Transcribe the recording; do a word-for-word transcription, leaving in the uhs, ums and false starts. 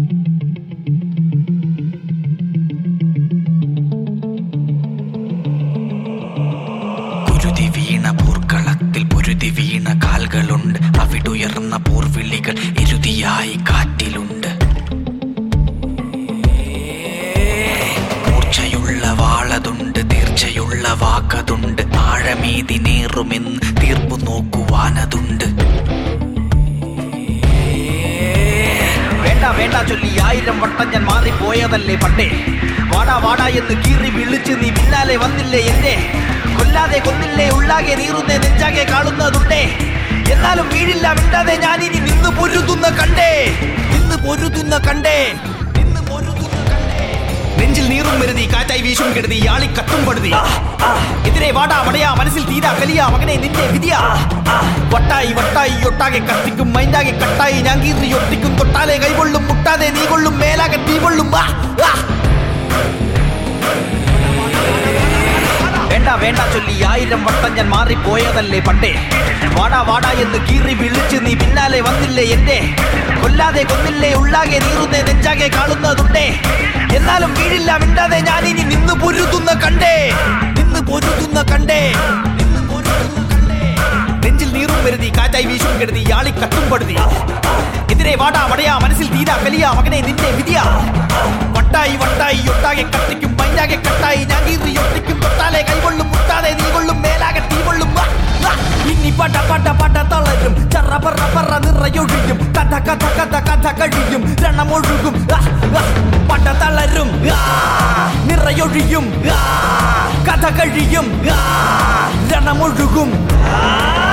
പൊരുതി വീണ പൂർക്കളത്തിൽ പൊരുതി വീണ കാൽകളുണ്ട്. അവിടുയർന്ന പോർവിളികൾ എരുതിയായി കാറ്റിലുണ്ട്. മൂർച്ചയുള്ള വാളതുണ്ട്, തീർച്ചയുള്ള വാക്കതുണ്ട്. ആഴമേതി നേറുമെന്ന് തീർപ്പു നോക്കുവാനതുണ്ട്. വേണ്ട വേണ്ട ചൊല്ലി ആയിരം വട്ടം ഞാൻ മാറിപ്പോയതല്ലേ പണ്ടേ. വാടാ വാടാ എന്ന് കീറി വിളിച്ച് നീ പിന്നാലെ വന്നില്ലേ എന്നെ. കൊല്ലാതെ കൊന്നില്ലേ ഉള്ളാകെ നീറുന്നേ നെഞ്ചാകെ കാണുന്നതുണ്ടേ. എന്നാലും വീഴില്ല മിണ്ടാതെ ഞാൻ ഇനി നിന്ന് പൊരുതുന്ന കണ്ടേ. നിന്ന് പൊരുതുന്ന കണ്ടേ നിന്ന് പൊരുതുന്ന കണ്ടേ. നെഞ്ചിൽ നീറും വരുതി കാറ്റായി വീശും കെടുതി ആളി കത്തും പടുതി. എതിരെ വാടാ വടയാ മനസ്സിൽ തീരാ കലിയാ മകനെ നിന്റെ വിധിയാ. വട്ടായി വട്ടായി ഒട്ടാകെ കത്തിക്കും മൈൻഡാകെ കട്ടായി ഞാൻ കീറി ഒട്ടിക്കും. തൊട്ടാലെ കൈകൊള്ളും മുട്ടാതെ നീ കൊള്ളും മേലാകെ തീ കൊള്ളും. വേണ്ട വേണ്ട ചൊല്ലി ആയിരം വട്ടം ഞാൻ മാറിപ്പോയതല്ലേ പണ്ടേ. വാടാ വാടാ എന്ന് കീറി വിളിച്ച് നീ പിന്നാലെ വന്നില്ലേ എന്നെ. കൊല്ലാതെ കൊന്നില്ലേ ഉള്ളാകെ നീറുന്നേ നെഞ്ചാകെ കാണുന്നതുണ്ടേ. എന്നാലും വീഴില്ല മിണ്ടാതെ ഞാൻ ഇനി നിന്ന് പൊരുതുന്ന കണ്ടേ. നിന്ന് പൊരുതുന്ന കണ്ടേ നിന്ന് പൊരുതുന്ന കണ്ടേ. നെഞ്ചിൽ നീറും വരുതി കാറ്റായി വീശും കെടുതി ആളി കത്തും പടുതി. എതിരെ വാടാ വടയാ മനസ്സിൽ തീരാ കലിയാ മകനെ നിന്റെ വിധിയാ. വട്ടായി വട്ടായി ഒട്ടാകെ കത്തിക്കും മൈൻഡാകെ കട്ടായി ഞാൻ കീറി ഒട്ടിക്കും. തൊട്ടാലെ കൈകൊള്ളും മുട്ടാതെ നീ കൊള്ളും മേലാകെ തീ കൊള്ളും. ഇനി പട പട പട തളരും ചറ പറ പറ നിറയൊഴിയും. കഥ കഥ കഥ കഥ കഴിയും രണമൊഴുകും. പട തളരും നിറയൊഴിയും കഥ കഴിയും രണമൊഴുകും.